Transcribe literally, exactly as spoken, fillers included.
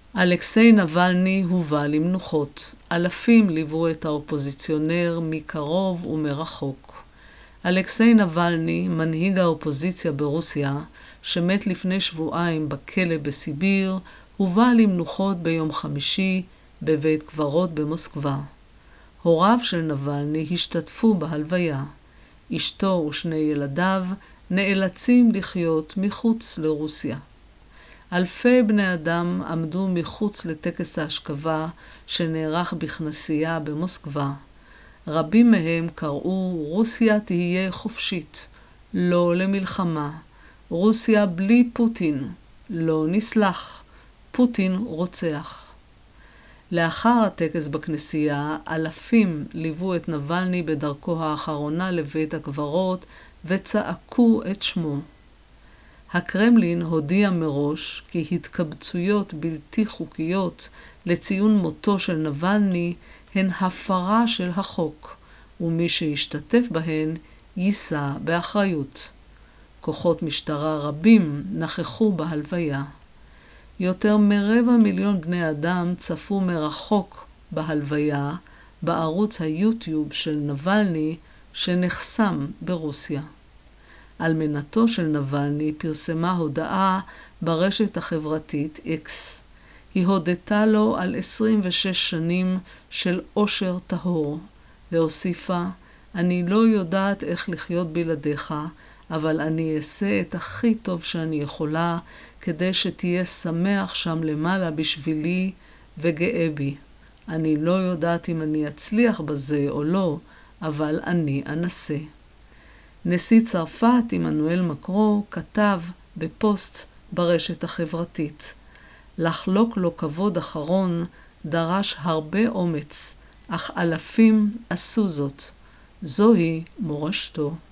אלכסיי נבלני הובא למנוחות. אלפים ליוו את האופוזיציונר מקרוב ומרחוק. אלכסיי נבלני, מנהיג האופוזיציה ברוסיה, שמת לפני שבועיים בכלא בסיביר, הובא למנוחות ביום חמישי בבית קברות במוסקבה. הוריו של נבלני השתתפו בהלוויה. אשתו ושני ילדיו נאלצים לחיות מחוץ לרוסיה. אלפי בני אדם עמדו מחוץ לטקס ההשכבה שנערך בכנסייה במוסקבה. רבים מהם קראו רוסיה תהיה חופשית, לא למלחמה. רוסיה בלי פוטין, לא נסלח. פוטין רוצח. לאחר הטקס בכנסייה, אלפים ליוו את נבלני בדרכו האחרונה לבית הקברות וצעקו את שמו. הקרמלין הודיע מראש כי התקבצויות בלתי חוקיות לציון מותו של נבלני הן הפרה של החוק, ומי שישתתף בהן יישא באחריות. כוחות משטרה רבים נכחו בהלוויה. יותר מרבע מיליון בני אדם צפו מרחוק בהלוויה בערוץ היוטיוב של נבלני שנחסם ברוסיה. אלמנתו של נבלני פרסמה הודעה ברשת החברתית אקס. היא הודתה לו על עשרים ושש שנים של אושר טהור, והוסיפה, אני לא יודעת איך לחיות בלעדיך, אבל אני אעשה את הכי טוב שאני יכולה, כדי שתהיה שמח שם למעלה בשבילי וגאה בי. אני לא יודעת אם אני אצליח בזה או לא, אבל אני אנסה. נשיא צרפת, עמנואל מקרון, כתב בפוסט ברשת החברתית, לחלוק לו כבוד אחרון דרש הרבה אומץ, אך אלפים עשו זאת. זוהי מורשתו.